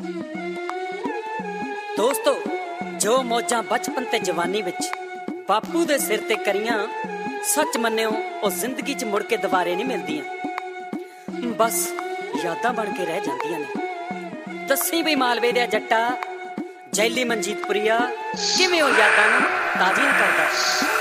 ਦੋਸਤੋ, ਜੋ ਮੌਜਾਂ ਬਚਪਨ ਤੇ ਜਵਾਨੀ ਵਿੱਚ ਬਾਪੂ ਦੇ ਸਿਰ ਤੇ ਕਰੀਆਂ, ਸੱਚ ਮੰਨਿਓ ਉਹ ਜ਼ਿੰਦਗੀ 'ਚ ਮੁੜ ਕੇ ਦੁਬਾਰੇ ਨਹੀਂ ਮਿਲਦੀਆਂ, ਬਸ ਯਾਦਾਂ ਬਣ ਕੇ ਰਹਿ ਜਾਂਦੀਆਂ ਨੇ। ਦੱਸੀ ਵੀ ਮਾਲਵੇ ਦੇ ਜੱਟਾ, ਜੈਲੀ ਮਨਜੀਤਪੁਰੀਆ, ਕਿਵੇਂ ਉਹ ਯਾਦਾਂ ਨੂੰ ਤਾਜ਼ੀਆਂ ਕਰਦਾ।